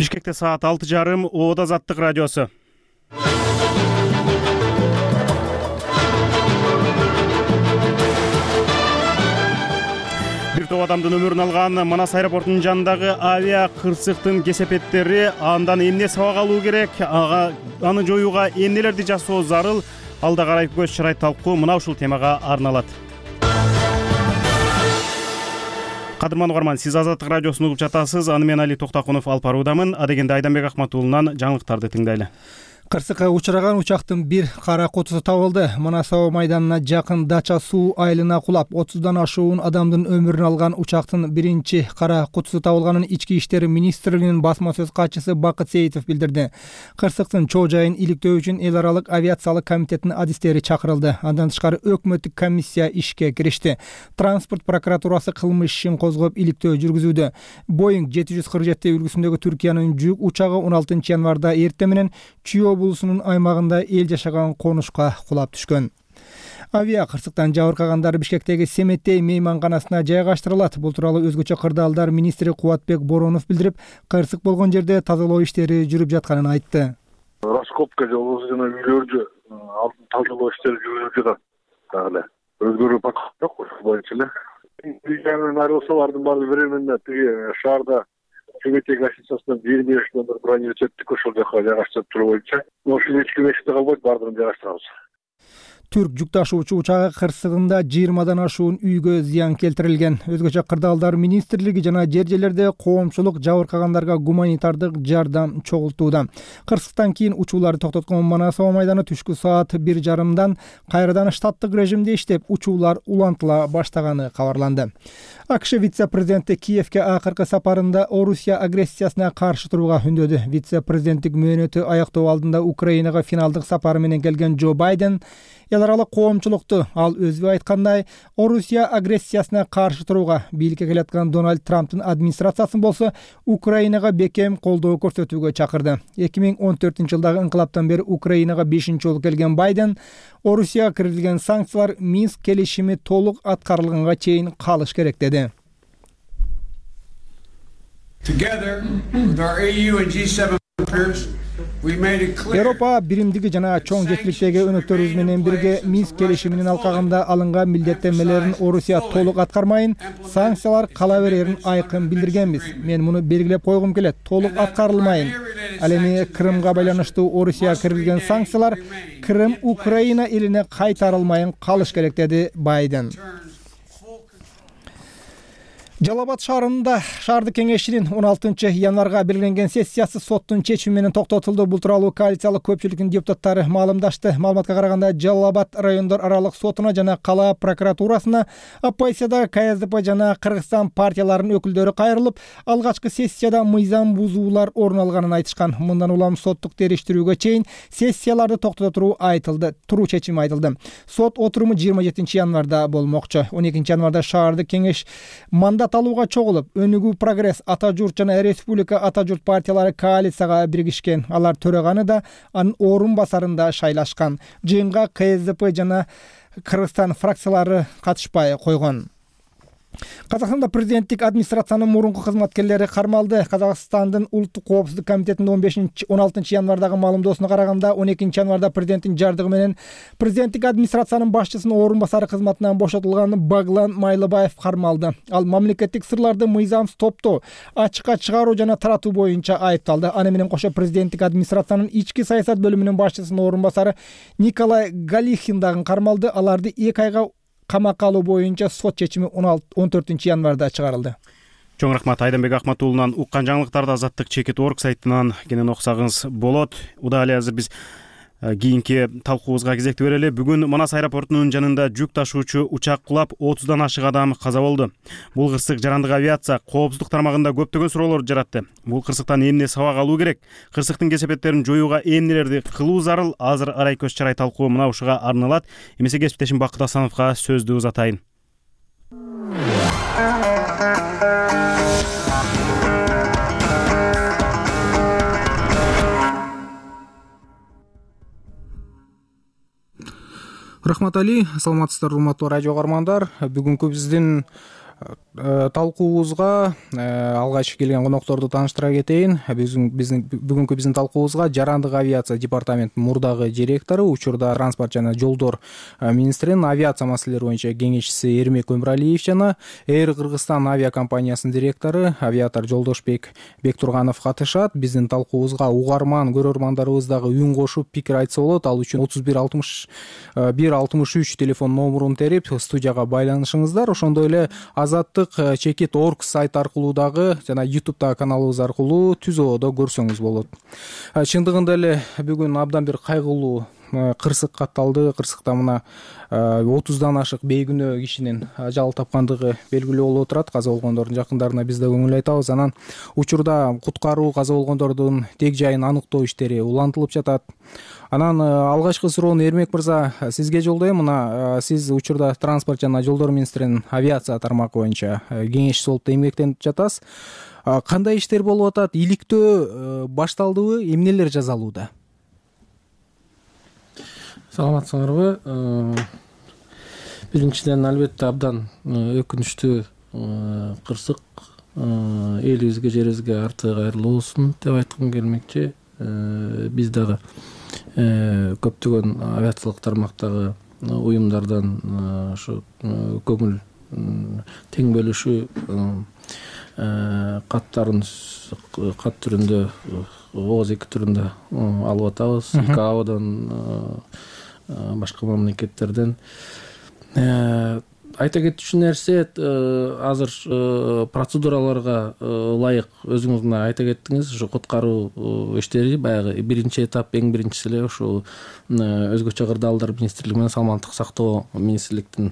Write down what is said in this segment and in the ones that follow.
Бишкекте саат 6:30 Оод Азаттык радиосу. Бир топ адамдын өмүрүн алган Манас аэропортунун жанындагы авиа кырсыктын кесепеттери андан эмне сабак алуу керек, аны жоюуга эмнелерди жасоо зарыл, алда карай көз чырай талкуу мына ушул темага арналат. Кадырман угарман, сиз Азаттык радиосун угуп жатасыз. Аны мен Али Токтакунов алып баруудамын. Адегенде Айданбек Акматуулунан жаңылыктарды тыңдайлы. Кырсыкка учураган учактын бир кара кутусу табылды. Манас аба майданына жакын Дача суу айылына кулап, 30дан ашуун адамдын өмүрүн алган учактын биринчи кара кутусу табылганын Ички иштер министрлигинин басма сөз катчысы Бакыт Сейитов билдирди. Кырсыктын чоо жайын иликтөө үчүн эл аралык авиациялык комитеттин адистери чакырылды. Андан тышкары өкмөттүк комиссия ишке киришти. Транспорт прокуратурасы кылмыш ишин козгоп иликтөө жүргүзүүдө. Boeing 747 үлгүсүндөгү Түркиянын жүк учагы 16 январда эртең менен Чүй облусунун аймагында эл жашаган конушка кулап түшкөн. Авиа кырсыктан жабыркагандар Бишкектеги Семетей мейманканасына жайгаштырылат. Бул тууралуу өзгөчө кырдаалдар министри Кубатбек Боронов билдирип, кырсык болгон жерде тазалоо иштери жүрүп жатканын айтты. Раскопка жолубуз жана үйлөрдү алдын тазалоо иштери жүрүп жатат. Дагы өзгөрүү жок ошол боюнча эле. Үйдөн айрылсалардын баары временно тиги шаарда Семетей гостиницасынан 25 номер бронировать еттик, ошол жака жайгаштырып туруу боюнча. Ошол эч ким эшикте калбайт, баардыгын жайгаштырабыз. Түрк жүк ташуучу учагы кырсыгында 20дан ашуун үйгө зыян келтирилген. Өзгөчө кырдаалдар министрлиги жана жер-жерлерде коомчулук жабыркагандарга гуманитардык жардам чогултууда. Кырсыктан кийин учууларды токтоткон Манас аба майданы түшкү саат 1:30 кайрадан штаттык режимде иштеп, учуулар улантыла баштаганы кабарланды. АКШ вице-президенти Киевке акыркы сапарында Орусия агрессиясына каршы турууга үндөдү. Вице-президенттик мөөнөтү аяктоо алдында Украинага финалдык сапары менен келген Джо Байден эл аралык коомчулукту, ал өзү айткандай, Орусия агрессиясына каршы турууга, бийликке келаткан Дональд Трамптын администрациясын болсо Украинага бекем колдоо көрсөтүүгө чакырды. 2014-жылдагы инкылаптан бери Украинага 5-чи жолу келген Байден Орусияга киргизилген санкциялар Минск келишими толук аткарылганга чейин калыш керек деди. Together with our EU and G7 partners, Европа биримдиги жана чоң жетиликтеги өнөктөрүбүз менен бирге Минск келишиминин алкагында алынган милдеттенмелерин Орусия толук аткармайын, санкциялар кала берерин айкын билдиргенбиз. Мен муну белгилеп койгум келет, толук аткарылмайын. Ал эми Крымга байланыштуу Орусияга киргизилген санкциялар Крым Украина элине кайтарылмайын калыш керек деди Байден. Жалал Абад шаарында шаардык кеңешинин 16 январга белгиленген сессиясы соттун чечими менен токтотулду. Бул тууралуу коалициялык көпчүлүктүн депутаттары маалымдашты. Маалыматка караганда Жалал Абад райондор аралык сотуна жана кала прокуратурасына оппозицияда КСДП жана Кыргызстан партияларынын өкүлдөрү кайрылып, алгачкы сессияда мыйзам бузуулар орун алганын айтышкан. Мындан улам соттук териштирүүгө чейин сессияларды токтото туруу чечими айтылды. Сот отуруму 27 январда болмокчу. 12 январда шаардык кеңеш мандат алууга чогулуп, Өнүгүү Прогресс, Ата журт жана Республика Ата журт партиялары коалицияга биригишкен. Алар төраганы да, анын орун басарында шайлашкан. Жыйынга КСДП жана Кыргызстан фракциялары катышпай койгон. Казакстанда президенттик администрациянын мурунку кызматкерлери кармалды. Казакстандын Улуттук коопсуздук комитетинин 16 январдагы маалымдоосуна караганда, 12 январда президенттин жардыгы менен президенттик администрациянын башчысынын орун басары кызматынан бошотулган Баглан Майлыбаев кармалды. Ал мамлекеттик сырларды мыйзамсыз топтоо, ачыкка чыгаруу жана таратуу боюнча айыпталды. Аны менен кошо президенттик администрациянын ички саясат бөлүмүнүн башчысынын орун басары Николай Галихин дагы кармалды. Аларды 2 айга камакка алуу боюнча сот чечими 14 январда чыгарылды. Чоң рахмат Айданбек Акматуулунан. Уккан жаңылыктарды Азаттык Чекит.орг сайтынан кенен окусаңыз болот. Удали азыр биз кийинки талкуубузга кезекти берели. Бүгүн Манас аэропортунун жанында жүк ташуучу учак кулап 30дан ашык адам каза болду. Бул кырсык жарандык авиация коопсуздук тармагында көптөгөн суроолорду жаратты. Бул кырсыктан эмне сабак алуу керек? Кырсыктын кесепеттерин жоюуга эмнелерди кылуу зарыл? Азыр арай көз чарай талкуу мына ушуга арналат. Эмесе кесиптешим Бакыт Асановго сөздү узатайын. Рахмат Али, саламатсыздар урматтуу радио угармандар. Бүгүнкү биздин талкуубузга алгач келген конокторду тааныштыра кетейин. Бүгүнкү биздин талкуубузга жарандык авиация департаментинин мурдагы директору, учурда транспорт жана жолдор министринин авиация маселелери боюнча кеңешчиси Эрмек Өмүралиев жана Air Кыргызстан авиакомпаниясынын директору авиатор Жолдошбек Бектурганов катышат. Биздин талкуубузга угарман көрөрмандарыбыз дагы үн кошуп пикир айтса болот. Ал үчүн 3163 телефон номурун терип студияга байланышыңыздар. Ошондой эле Азаттык чекит орг сайт аркылуу дагы жана YouTube'дагы каналыбыз аркылуу түзөөдө көрсөңүз болот. Чындыгында эле бүгүн абдан бир кайгылуу кырсык катталды. Кырсыкта мына 30дан ашык бейгүнөө кишинин ажал тапкандыгы белгилүү болуп отурат. Каза болгондордун жакындарына биз да көңүл айтабыз. Анан учурда куткаруу каза болгондордун тег жайын аныктоо иштери улантылып жатат. Анан алгачкы суроону Эрмек мырза сизге жолдойм. Мына сиз учурда транспорт жана жолдор министринин авиация тармагы боюнча кеңешчиси болуп эмгектенип жатасыз. Кандай иштер болуп атат? Иликтөө башталдыбы? Эмнелер жасалууда? Саламатсыңарбы? Биринчиден албетте абдан өкүнүчтүү кырсык элибизге, жерибизге арты кайрылуу болсун деп айткым келмекчи. Биз дагы көптөгөн авиациялык тармактагы уюмдардан ушу көңүл тең бөлүшүү кат түрүндө, ооз эки түрүндө алып атабыз. ИКАОдон, башка мамлекеттерден. Айта кетчү нерсе, азыр процедураларга ылайык өзүңүз мына айта кеттиңиз, ушу куткаруу иштери баягы биринчи этап, эң биринчиси эле ушул өзгөчө кырдаалдар министрлиги менен саламаттык сактоо министрликтин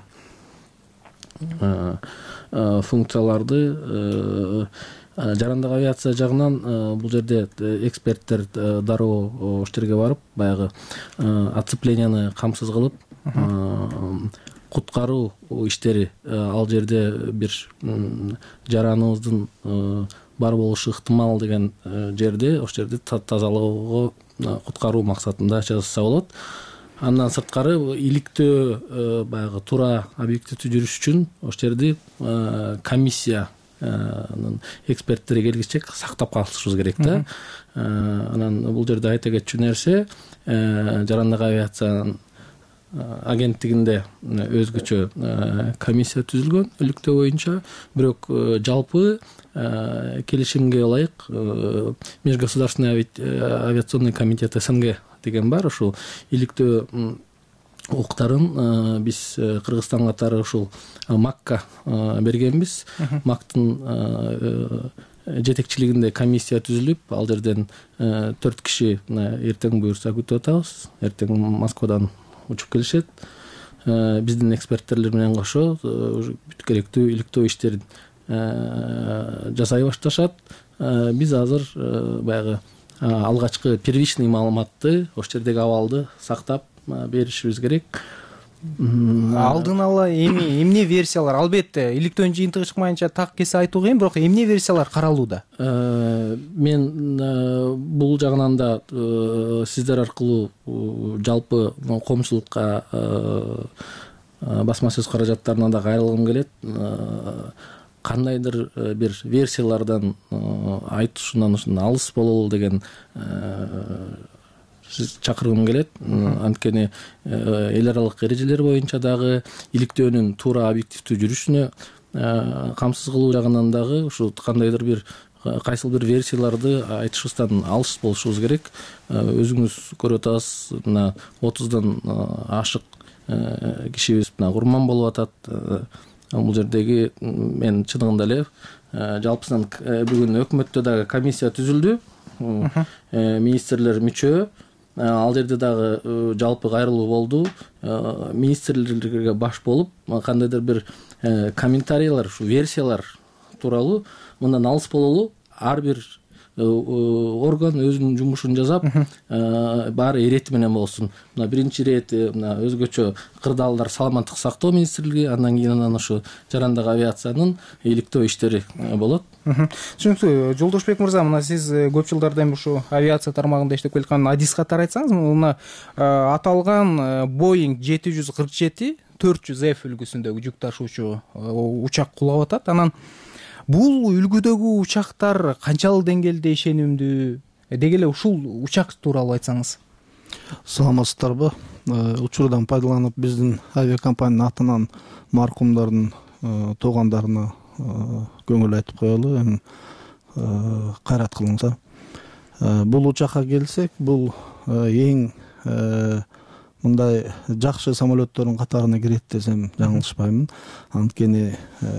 функцияларды жарандык авиация жагынан бул жерде эксперттер дароо иштерге барып, баягы оцепленияны камсыз кылып куткаруу иштери, ал жерде бир жараныбыздын бар болушу ыктымал деген жерде, ошол жерде тазалоого куткаруу максатында жасаса болот. Андан сырткары иликтөө баягы туура объективдүү жүрүш үчүн ошол жерде комиссиянын эксперттери келгиче сактап калышыбыз керек да. Анан бул жерде айта кетчү нерсе, жарандык авиациянын агенттигинде өзгөчө комиссия түзүлгөн иликтөө боюнча, бирок жалпы келишимге ылайык Межгосударственный авиационный комитет СНГ деген бар. Ушул иликтөө укуктарын биз Кыргызстан катары ушул МАКка бергенбиз. МАКтын жетекчилигинде комиссия түзүлүп, ал жерден 4 киши эртең буюрса күтүп атабыз. Эртең Москвадан учуп келишет. Биздин эксперттер менен кошо бүт керектүү иликтөө иштерин жасай башташат. Биз азыр баягы алгачкы первичный маалыматты, ошол жердеги абалды сактап беришибиз керек. Алдын ала эмне версиялар, албетте иликтөөнүн жыйынтыгы чыкмайынча так кесе айтуу кыйын, бирок эмне версиялар каралууда? Мен бул жагынан да сиздер аркылуу жалпы коомчулукка басма сөз каражаттарына да кайрылгым келет. Кандайдыр бир версиялардан айтышынан алыс бололу деген чакыргым келет. Анткени эл аралык эрежелер боюнча дагы иликтөөнүн туура объективдүү жүрүшүнө камсыз кылуу жагынан дагы ушу кандайдыр бир кайсыл бир версияларды айтышыбыздан алыс болушубуз керек. Өзүңүз көрүп атасыз, мына 30дан ашык кишибиз курман болуп атат. Бул жердеги мен чындыгында эле жалпысынан бүгүн өкмөттө дагы комиссия түзүлдү. Министрлер мүчө. Ал жерде дагы жалпы кайрылуу болду. Министрлерге баш болуп, кандайдыр бир комментарийлер, ушу версиялар тууралуу мындан алыс бололу, ар бир орган өзүнүн жумушун жасап, баары ирети менен болсун. Мына биринчи ирети мына өзгөчө кырдаалдар саламаттык сактоо министрлиги, андан кийин ушу жарандык авиациянын иликтөө иштери болот. Түшүнүктүү. Жолдошбек мырза, мына сиз көп жылдардан ушу авиация тармагында иштеп келаткан адис катары айтсаңыз, мына аталган Boeing 747 400F үлгүсүндөгү жүк ташуучу учак кулап атат. Анан бул үлгүдөгү учактар канчалык деңгээлде ишенимдүү? Деги эле ушул учак тууралуу айтсаңыз. Саламатсыздарбы? Учурдан пайдаланып биздин авиакомпаниянын атынан маркумдардын туугандарына көңүл айтып коелу. Эми кайрат кылыңыздар. Бул учакка келсек, бул эң мындай жакшы самолеттордун катарына кирет десем жаңылышпаймын. Анткени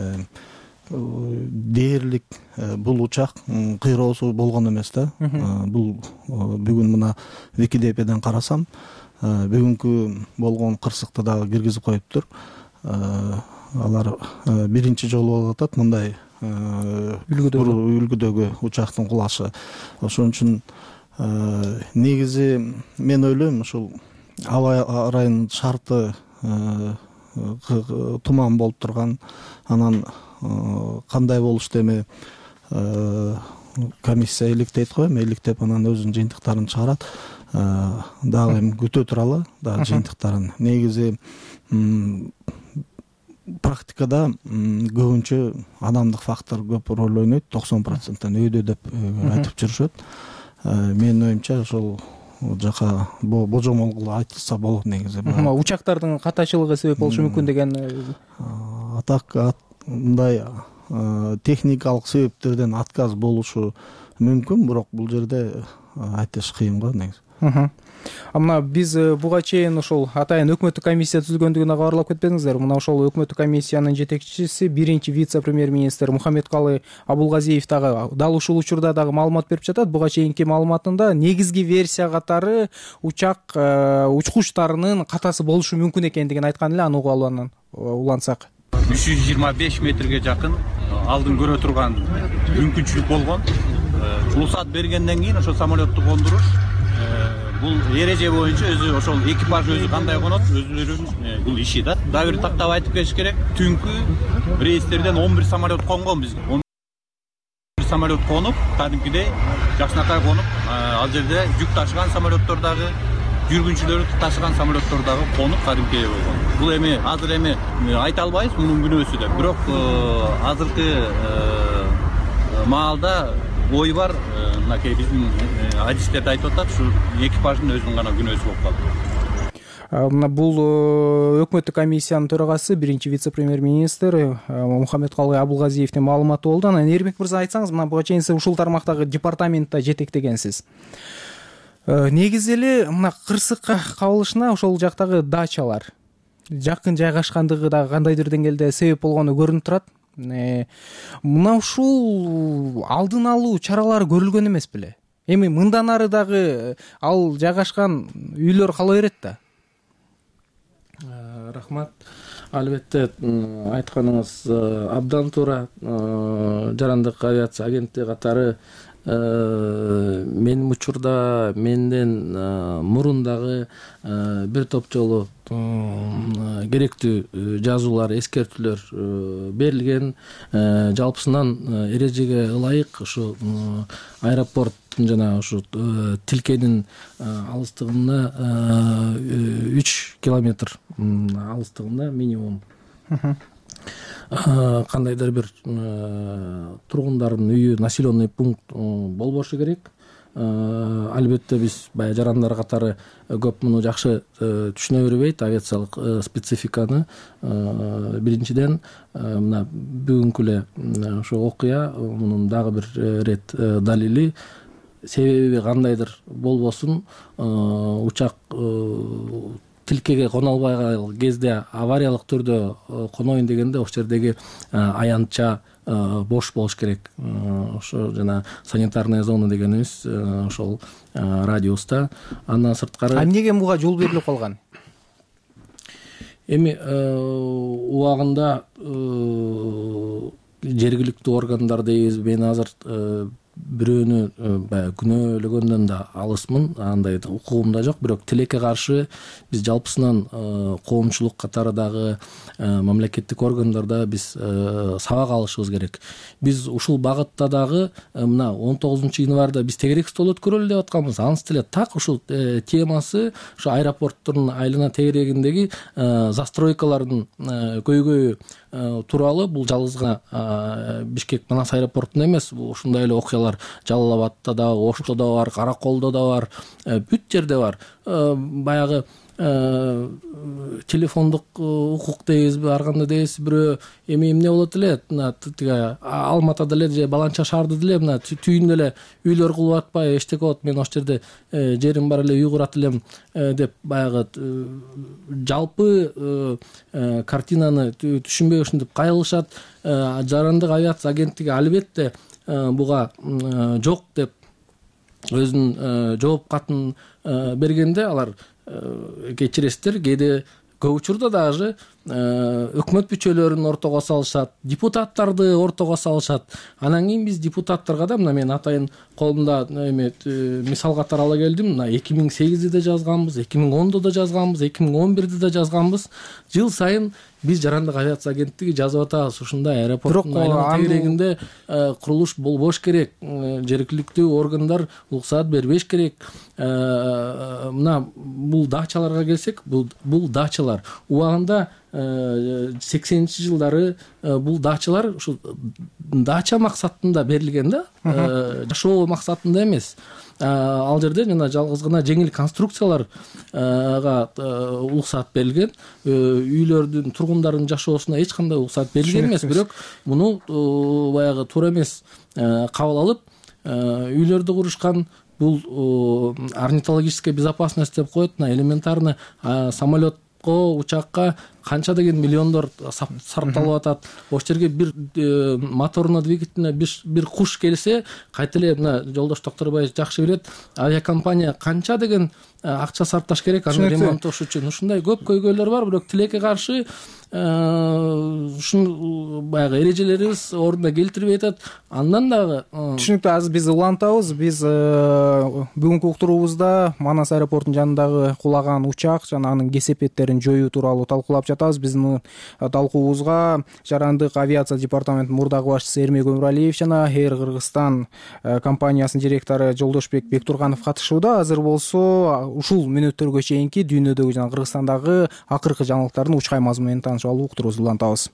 дээрлик бул учак кыйроосу болгон эмес да. Бул бүгүн мына Википедиядан карасам, бүгүнкү болгон кырсыкты дагы киргизип коюптур. Алар биринчи жолу болуп атат мындай үлгүдөгү учактын кулашы. Ошон үчүн негизи мен ойлойм, ушул аба ырайынын шарты туман болуп турган, анан кандай болушту эми комиссия иликтейт го, иликтеп анан өзүнүн жыйынтыктарын чыгарат. Дагы эми күтө туралы дагы жыйынтыктарын. Негизи практикада көбүнчө адамдык фактор көп роль ойнойт, 90%-тан өйдө деп айтып жүрүшөт. Менин оюмча ошол жака божомол кылып айтылса болот негизи. Учактардын катачылыгы себеп болушу мүмкүн деген атак мындай техникалык себептерден отказ болушу мүмкүн, бирок бул жерде айтыш кыйын го негизи. Мына биз буга чейин ошол атайын өкмөттүк комиссия түзүлгөндүгүнө кабарлап кетпедиңиздер. Мына ошол өкмөттүк комиссиянын жетекчиси, биринчи вице-премьер-министр Мухаммедкалый Абулгазиев дагы дал ушул учурда дагы маалымат берип жатат. Буга чейинки маалыматында негизги версия катары учак учкучтарынын катасы болушу мүмкүн экендигин айткан эле. Аны угуп алгандан улантсак, 325 метрге жакын алдын көрө турган мүмкүнчүлүк болгон. Уруксат бергенден кийин ошол самолетту кондуруш бул эреже боюнча өзү ошол экипаж өзү кандай конот, өзүлөрүнүн бул иши да. Дагы бир тактап айтып кетиш керек. Түнкү рейстерден 11 самолет конгон бизге. 11 самолет конуп, кадимкидей жакшынакай конуп, ал жерде жүк ташыган самолеттор дагы, жүргүнчүлөрдү ташыган самолеттор дагы конуп кадимкидей болгон. Бул эми азыр эми айта албайбыз мунун күнөөсү деп. Бирок азыркы маалда ой бар, мынакей биздин адистерде айтып атат, ушу экипаждын өзүнүн гана күнөөсү болуп калды. Мына бул өкмөттүк комиссиянын төрагасы, биринчи вице-премьер-министр Мухаммедкалый Абулгазиевдин маалыматы болду. Анан Эрбек мырза, айтсаңыз, мына буга чейин сиз ушул тармактагы департаментте жетектегенсиз. Негизи эле мына кырсыкка кабылышына ошол жактагы дачалар жакын жайгашкандыгы дагы кандайдыр деңгээлде себеп болгону көрүнүп турат. Мына ушул алдын алуу чаралары көрүлгөн эмес беле? Эми мындан ары дагы ал жайгашкан үйлөр кала берет да. Рахмат. Албетте айтканыңыз абдан туура. Жарандык авиация агенттиги катары менин учурда менден мурун дагы бир топ жолу керектүү жазуулар, эскертүүлөр берилген. Жалпысынан эрежеге ылайык ушу аэропорттун жана ушу тилкенин алыстыгына 3 километр алыстыгында минимум кандайдыр бир тургундардын үйү, населенный пункт болбошу керек. Албетте биз баягы жарандар катары көп муну жакшы түшүнө бербейт, авиациялык спецификаны. Биринчиден мына бүгүнкү эле ошо окуя мунун дагы бир рет далили. Себеби кандайдыр болбосун учак тилкеге коно албай кезде авариялык түрдө коноюн дегенде ошол жердеги аянтча бош болуш керек. Ошо жана санитарная зона дегенибиз ошол радиуста. Андан сырткары эмнеге буга жол берилип калган? Эми убагында жергиликтүү органдар дейбиз. Мен азыр бирөөнү баягы күнөөлөгөндөн да алысмын, андай укугум да жок. Бирок тилекке каршы биз жалпысынан коомчулук катары дагы мамлекеттик органдарда биз сабак алышыбыз керек. Биз ушул багытта дагы мына 19-январда биз тегерек стол өткөрөлү деп атканбыз. Анысы деле так ушул темасы ушу аэропорттун айлана тегерегиндеги застройкалардын көйгөйү тууралуу. Бул жалгыз гана Бишкек Манас аэропортунда эмес, ушундай эле окуялар Жалал Абадта да, Ошто да бар, Караколдо да бар, бүт жерде бар. Баягы телефондук укук дейбизби, ар кандай дейбиз, бирөө эмне болот эле, мына тиги Алматада эле же Баланча шаарда деле мына түйүндө эле үйлөр кылып атпай, эчтеке болот, мен ошол жерде жерим бар эле, үй курат элем деп баягы жалпы картинаны түшүнбөй ушинтип кайгылышат. Жарандык авиация агенттиги албетте буга жок деп өзүнүн жооп катын бергенде алар кечиресиздер, кээде көп учурда даже өкмөт мүчөлөрүн ортого салышат, депутаттарды ортого салышат. Анан кийин биз депутаттарга да, мына мен атайын колумда мисал катары ала келдим. Мына 2008-де да жазганбыз, 2010-да да жазганбыз, 2011-де да жазганбыз. Жыл сайын биз жарандык авиация агенттиги жазып атабыз. Ушундай аэропорттун айлана тегерегинде курулуш болбош керек, жергиликтүү органдар уруксаат бербеш керек. Мына бул дачаларга келсек, бул дачалар убагында 80-жылдары бул дачалар ушу дача максатында берилген да, жашоо максатында эмес. Ал жерде жана жалгыз гана жеңил конструкцияларга уруксаат берилген. Үйлөрдүн, тургундардын жашоосуна эч кандай уруксаат берилген эмес. Бирок муну баягы туура эмес кабыл алып үйлөрдү курушкан. Бул орнитологическая безопасность деп коет. Элементарно самолетко, учакка канча деген миллиондор сарпталып атат. Ошол жерге бир моторуна, двигателине бир куш келсе, кайта эле мына жолдош Токторбаев жакшы билет, авиакомпания канча деген акча сарпташ керек аны ремонттош үчүн. Ушундай көп көйгөйлөр бар, бирок тилекке каршы ушун баягы эрежелерибиз ордуна келтирбей атат. Андан дагы түшүнүктүү. Азыр биз улантабыз. Биз бүгүнкү уктуруубузда Манас аэропортунун жанындагы кулаган учак жана анын кесепеттерин жоюу тууралуу талкуулап жатабыз. Биздин талкуубузга жарандык авиация департаментинин мурдагы башчысы Эрмек Өмүралиев жана Air Кыргызстан компаниясынын директору Жолдошбек Бектурганов катышууда. Азыр болсо ушул мүнөттөргө чейинки дүйнөдөгү жана Кыргызстандагы акыркы жаңылыктардын учкай мазмуну менен таанышып алуу уктуруубузду улантабыз.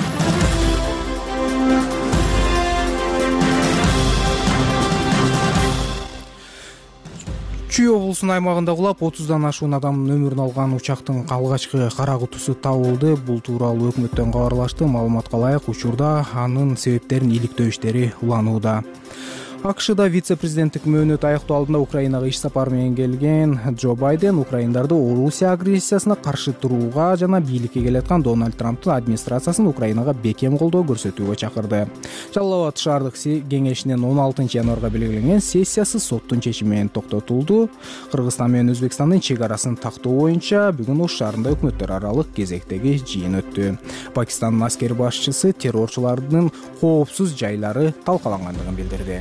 Чүй облусунун аймагында кулап 30дан ашуун адамдын өмүрүн алган учактын алгачкы кара кутусу табылды. Бул тууралуу өкмөттөн кабарлашты. Маалыматка ылайык, учурда анын себептерин иликтөө иштери уланууда. АКШда вице-президенттик мөөнөт аяктоо алдында Украинага иш сапары менен келген Джо Байден Украиндарды Орусия агрессиясына каршы турууга жана бийликке келаткан Дональд Трамптын администрациясын Украинага бекем колдоо көрсөтүүгө чакырды. Жалал Абад шаардык кеңешинин 16-январга белгиленген сессиясы соттун чечими менен токтотулду. Кыргызстан менен Өзбекстандын чек арасын тактоо боюнча бүгүн Ош шаарында өкмөттөр аралык кезектеги жыйын өттү. Пакистандын аскер башчысы террорчулардын коопсуз жайлары талкалангандыгын билдирди.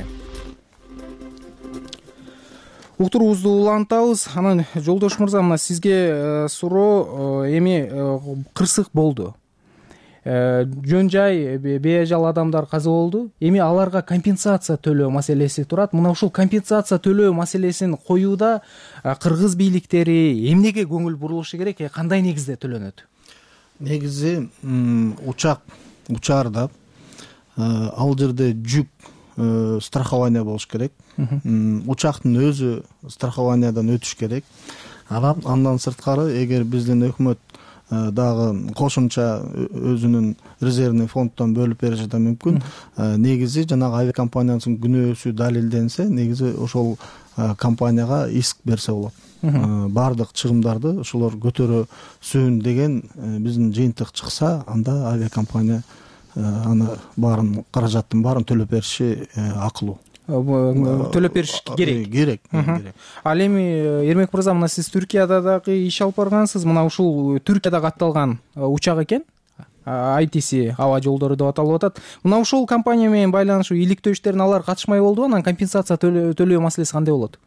Уктуруубузду улантабыз. Анан Жолдош мырза, мына сизге суроо. Эми кырсык болду. Жөн жай бейажал адамдар каза болду. Эми аларга компенсация төлөө маселеси турат. Мына ушул компенсация төлөө маселесин коюуда кыргыз бийликтери эмнеге көңүл бурулушу керек? Кандай негизде төлөнөт? Негизи учаарда ал жерде жүк страхование болуш керек. Учактын өзү страхованиядан өтүш керек. Андан сырткары, эгер биздин өкмөт дагы кошумча өзүнүн резервный фонддон бөлүп бериши да мүмкүн. Негизи жанагы авиакомпаниянын күнөөсү далилденсе, негизи ошол компанияга иск берсе болот. Бардык чыгымдарды ошолор көтөрөсүн деген биздин жыйынтык чыкса, анда авиакомпания аны баарын каражаттын баарын төлөп бериши акылуу. Төлөп бериш керек. Ал эми Эрмек мырза, мына сиз Түркияда дагы иш алып баргансыз. Мына ушул Түркияда катталган учак экен. ITC аба жолдору деп аталып атат. Мына ушул компания менен байланыштуу иликтөө иштерине алар катышмай болду, анан компенсация төлөө маселеси кандай болот?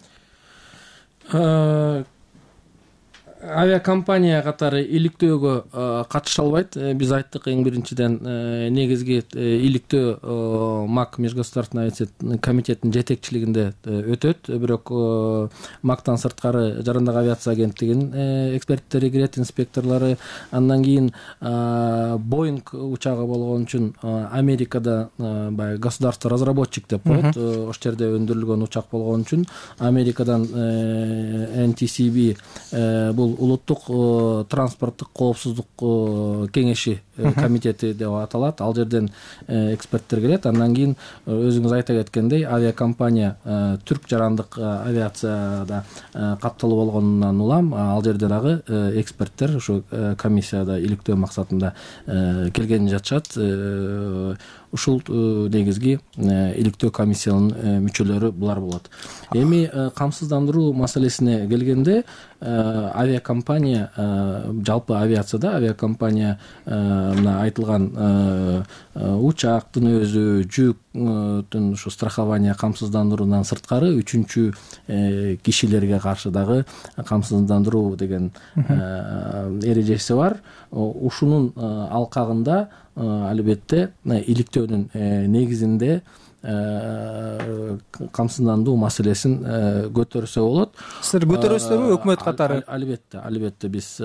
Авиакомпания катары иликтөөгө катыша албайт. Биз айттык эң биринчиден негизги иликтөө МАК Межгосударственный авиация комитетинин жетекчилигинде өтөт. Бирок МАКтан сырткары жарандык авиация агенттигинин эксперттери кирет, инспекторлору. Андан кийин Боинг учагы болгон үчүн Америкада баягы государство разработчик деп коет. Ошол жерде өндүрүлгөн учак болгон үчүн Америкадан NTCB бул улуттук транспорттук коопсуздук кеңеши комитети деп аталат. Ал жерден эксперттер келет. Андан кийин өзүңүз айта кеткендей, авиакомпания түрк жарандык авиацияда катталуу болгонунан улам ал жерде дагы эксперттер ушу комиссияда иликтөө максатында келген жатышат. Ушул негизги иликтөө комиссиянын мүчөлөрү булар болот. Эми камсыздандыруу маселесине келгенде, авиакомпания жалпы авиацияда авиакомпания мына айтылган учактын өзү, жүктүн ушу страхование камсыздандыруудан сырткары үчүнчү кишилерге каршы дагы камсыздандыруу деген эрежеси бар. Ушунун алкагында албетте иликтөөнүн негизинде камсыздандыруу маселесин көтөрсө болот. Сиздер көтөрөсүзбү өкмөт катары? Албетте биз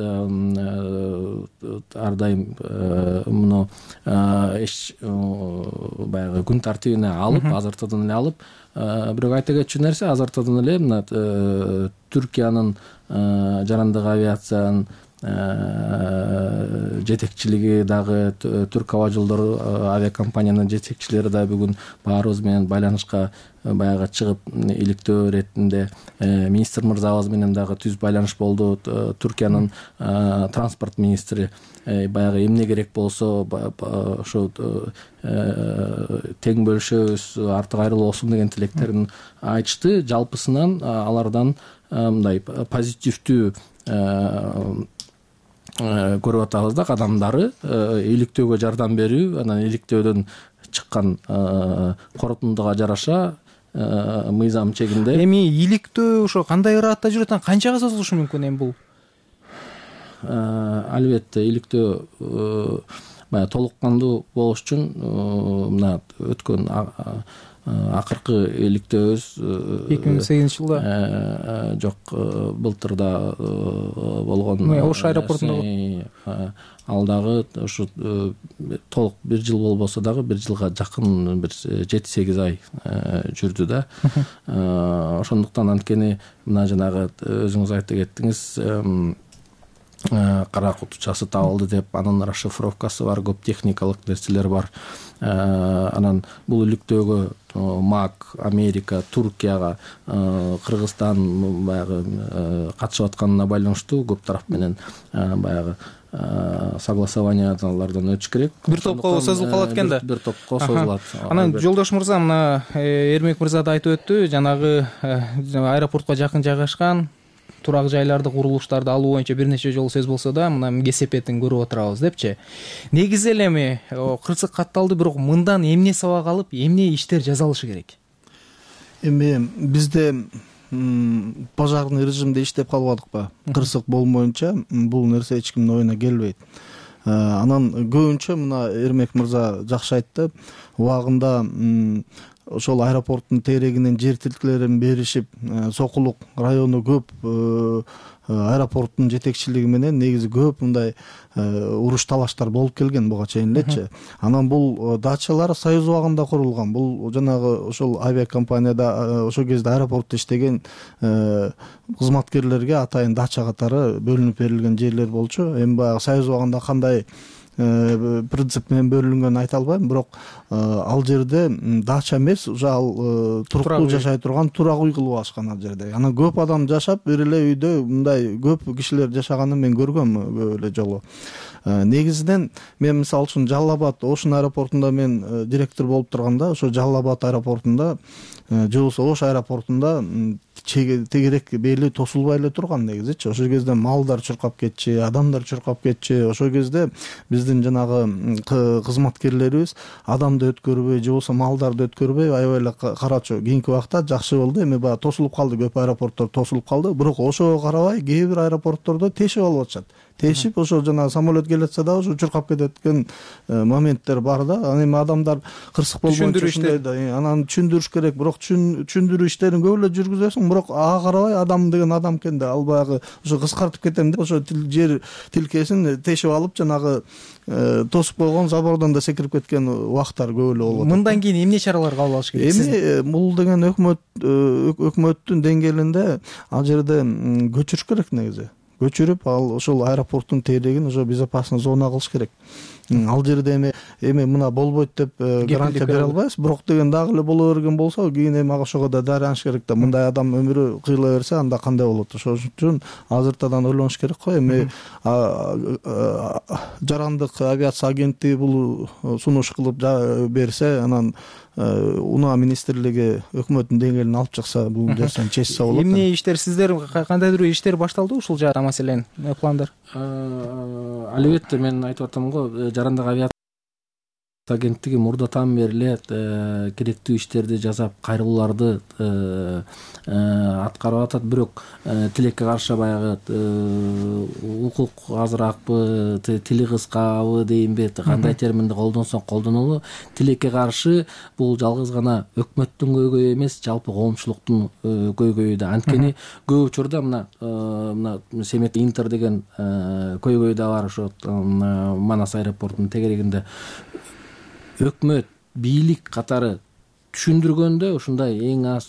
ар дайым муну баягы күн тартибине алып, азыртуудан эле алып, бирок айта кетчү нерсе, азыртуудан эле мына Түркиянын жарандык авиациянын жетекчилиги дагы, Түрк аба жолдору авиакомпаниянын жетекчилери да бүгүн баарыбыз менен байланышка баягы чыгып, иликтөө иретинде министр мырзабыз менен дагы түз байланыш болду. Түркиянын транспорт министри баягы эмне керек болсо ошо тең бөлүшөбүз, артык айрылбосун деген тилектерин айтышты. Жалпысынан алардан мындай позитивдүү көрүп атабыз да, кадамдары иликтөөгө жардам берүү, анан иликтөөдөн чыккан корутундуга жараша мыйзам чегинде. Эми иликтөө ошо кандай ыраатта жүрөт, канчага созулушу мүмкүн эми бул? Албетте иликтөө баягы толук кандуу болуш үчүн мына өткөн акыркы иликтөөбүз 2008-жылда жок, былтырда болгон Ош аэропортунда ал дагы ушу толук 1 жыл болбосо дагы 1 жылга жакын бир 7-8 ай жүрдү да. Ошондуктан анткени мына жанагы өзүңүз айта кеттиңиз, кара кутучасы табылды деп, анын расшифровкасы бар, көп техникалык нерселер бар. Анан бул иликтөөгө МАК, Америка, Туркияга, Кыргызстан баягы катышып атканына байланыштуу көп тараф менен баягы согласованиялардан өтүш керек. Бир топко созулуп калат экен да. Бир топко созулат. Анан жолдош мырза, мына Эрмек мырза да айтып өттү, жанагы аэропортко жакын жайгашкан турак жайларды, курулуштарды алуу боюнча бир нече жолу сөз болсо да, мына кесепетин көрүп отурабыз депчи. Негизи эле эми кырсык катталды, бирок мындан эмне сабак алып, эмне иштер жазалышы керек? Эми бизде пожарный режимде иштеп калбадыкпы? Кырсык болмоюнча бул нерсе эч кимдин оюна келбейт. Анан көбүнчө мына Эрмек мырза жакшы айтты, убагында ошол аэропорттун терегинен жер тилкелерин беришип, Сокулук району көп аэропорттун жетекчилиги менен негизи көп мындай уруш талаштар болуп келген буга чейин элечи. Анан бул дачалар Союз убагында курулган. Бул жанагы ошол авиакомпанияда ошол кезде аэропортто иштеген кызматкерлерге атайын дача катары бөлүнүп берилген жерлер болчу. Эми баягы Союз убагында кандай принцип менен бөлүнгөнүн айта албайм, бирок ал жерде дача эмес, уже ал туруктуу жашай турган турак үй кылып алышкан ал жерде. Анан көп адам жашап, бир эле үйдө мындай көп кишилер жашаганын мен көргөм көп эле жолу. Негизинен мен мисалы үчүн Жалал Абад Ошун аэропортунда мен директор болуп турганда, ошо Жалал Абад аэропортунда же болбосо Ош аэропортунда тегерек бели тосулбай эле турган негизичи. Ошол кезде малдар чуркап кетчү, адамдар чуркап кетчү. Ошол кезде биздин жанагы кызматкерлерибиз адамды өткөрбөй же болбосо малдарды өткөрбөй аябай эле карачу. Кийинки убакта жакшы болду. Эми баягы тосулуп калды, көп аэропорттор тосулуп калды. Бирок ошого карабай кээ бир аэропорттордо тешип алып атышат. Тешип ошо жанагы самолет келатса дагы ошо чуркап кететкен моменттер бар да. Анан эми адамдар кырсык болбойчу ушундай да. Анан түшүндүрүш керек. Бирок түшүндүрүү иштерин көп эле жүргүзөсүң, бирок ага карабай адам деген адам экен да. Ал баягы ошо кыскартып кетем деп ошо жер тилкесин тешип алып жанагы тосуп койгон забордон да секирип кеткен убактар көп эле болуп атат. Мындан кийин эмне чаралар кабыл алыш керек? Эми бул деген өкмөттүн деңгээлинде ал жерде көчүрүш керек негизи. Көчүрүп ал ошол аэропорттун тегерегин ошо безопасный зона кылыш керек. Ал жерде эми мына болбойт деп гарантия бере албайбыз, бирок деген дагы эле боло берген болсо кийин эми ошого да даяныш керек да. Мындай адам өмүрү кыйыла берсе анда кандай болот? Ошол үчүн азыртадан ойлонуш керек го. Эми жарандык авиация агенттиги бул сунуш кылып берсе, анан унаа министрлиги өкмөттүн деңгээлине алып чыкса, бул нерсени чечсе болот. Эмне иштер, сиздер кандайдыр иштер башталды ушул жакта, маселен пландар? Албетте мен айтып атам го, жарандык авиация агенттиги мурдатан бери эле керектүү иштерди жасап, кайрылууларды аткарып атат. Бирок тилекке каршы баягы укук азыракпы, тили кыскабы дейинби, кандай терминди колдонсоң колдонолу, тилекке каршы бул жалгыз гана өкмөттүн көйгөйү эмес, жалпы коомчулуктун көйгөйү да. Анткени көп учурда мына Семет Интер деген көйгөй да бар, ошо Манас аэропортунун тегерегинде өкмөт, бийлик катары түшүндүргөндө ушундай эң аз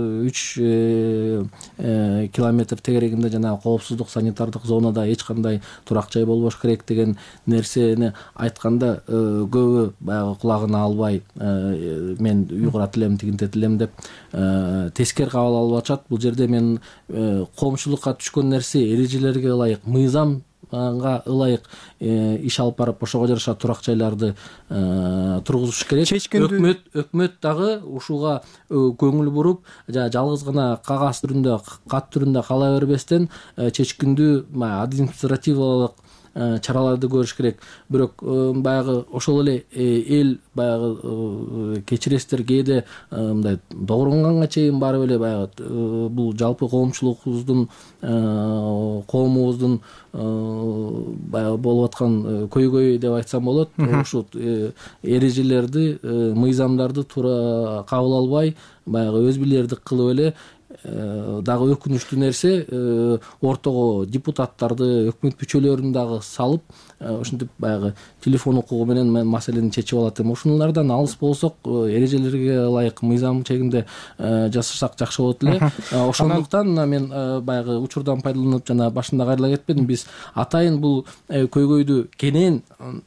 3 километр тегерегинде жанагы коопсуздук санитардык зонада эч кандай турак жай болбош керек деген нерсени айтканда көбү баягы кулагына албай мен уйгурат элем, тигинтет элем деп тескер кабыл алып атышат. Бул жерде мен коомчулукка түшкөн нерсе эрежелерге ылайык, мыйзамга ылайык иш алып барып, ошого жараша турак жайларды тургузуш керек. Өкмөт дагы ушуга көңүл буруп, жалгыз гана кагаз түрүндө, кат түрүндө кала бербестен чечкиндүү административдык чараларды көрүш керек. Бирок баягы ошол эле эл баягы кечиресиздер, кээде мындай догронганга чейин барып эле баягы бул жалпы коомчулугубуздун, коомубуздун баягы болуп аткан көйгөй деп айтсам болот. Ушул эрежелерди, мыйзамдарды туура кабыл албай, баягы өз билердик кылып эле дагы өкүнүчтүү нерсе, ортого депутаттарды, өкмөт мүчөлөрүн дагы салып, ушинтип баягы телефон укугу менен маселени чечип алат. Ушулардан алыс болсок, эрежелерге ылайык мыйзам чегинде жасасак жакшы болот эле. Ошондуктан мен баягы учурдан пайдаланып, жана башында кайрыла кетпедим, биз атайын бул көйгөйдү кенен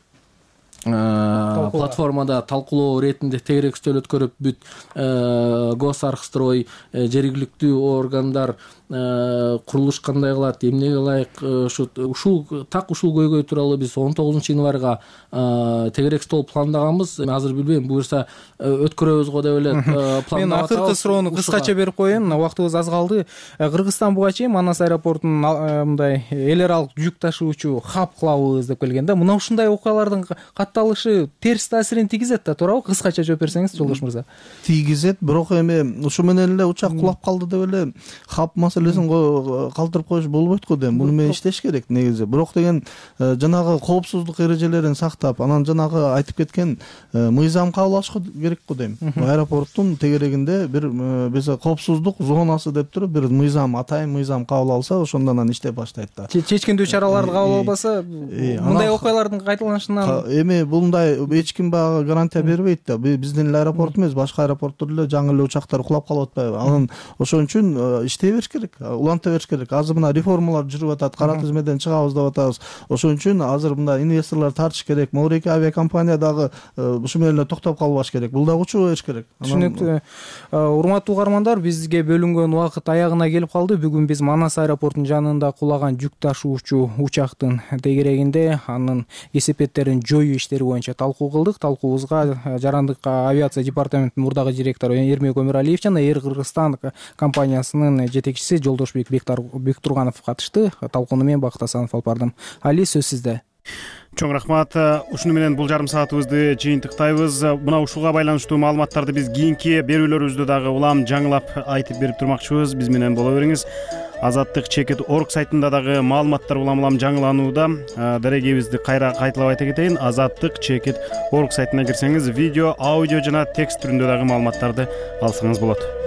платформада талкуулоо иретинде тегерек үстөл өткөрүп, бүт Госархстрой, жергиликтүү органдар курулуш кандай кылат, эмнеге ылайык, ушул көйгөй тууралуу биз 19 январга тегерек стол пландаганбыз. Азыр билбейм, буюрса өткөрөбүз го деп эле пландап атабыз. Мен акыркы суроону кыскача берип коеюн, убактыбыз аз калды. Кыргызстан буга чейин Манас аэропортунун мындай эл аралык жүк ташуучу хаб кылабыз деп келген да. Мына ушундай окуялардын катталышы терс таасирин тийгизет да, туурабы? Кыскача жооп берсеңиз, Жолдош мырза. Тийгизет, бирок эми ушу менен эле учак кулап калды деп эле хаб маселесин калтырып коюш болбойт го дейм. Муну менен иштеш керек негизи. Бирок деген жанагы коопсуздук эрежелерин сактап, анан жанагы айтып кеткен мыйзам кабыл алыш керек го дейм. Аэропорттун тегерегинде бир биз коопсуздук зонасы деп туруп бир мыйзам, атайын мыйзам кабыл алса, ошондон анан иштеп баштайт да. Чечкиндүү чараларды кабыл албаса, мындай окуялардын кайталанышынан эми мындай эч ким багы гарантия бербейт да. Биздин эле аэропорт эмес, башка аэропорттор эле жаңы эле учактар кулап калып атпайбы? Анан ошон үчүн иштей бериш керек, уланта бериш керек. Азыр мына реформалар жүрүп атат, кара тизмеден чыгабыз деп атабыз. Ошон үчүн азыр мындай инвесторлор тартыш керек. Могу авиакомпания дагы ушу менен эле токтоп калбаш керек. Бул дагы учуу бериш керек. Түшүнүктүү. Урматтуу угармандар, бизге бөлүнгөн убакыт аягына келип калды. Бүгүн биз Манас аэропортунун жанында кулаган жүк ташуучу учактын тегерегинде анын кесепеттерин жоюу иштери боюнча талкуу кылдык. Талкуубузга жарандык авиация департаментинин мурдагы директору Эрмек Өмүралиев жана Air Кыргызстан компаниясынын жетекчиси Жолдошбек Бектурганов катышты. Талкууну мен Бакыт Асанов алып бардым. Али, сөз сизде. Чоң рахмат. Ушуну менен бул жарым саатыбызды жыйынтыктайбыз. Мына ушуга байланыштуу маалыматтарды биз кийинки берүүлөрүбүздө дагы улам жаңылап айтып берип турмакчыбыз. Биз менен боло бериңиз. Azattik.org сайтында дагы маалыматтар улам жаңыланууда. Дарегибизди кайра кайталап айта кетейин. Azattik.org сайтына кирсеңиз видео, аудио жана текст түрүндө дагы маалыматтарды алсаңыз болот.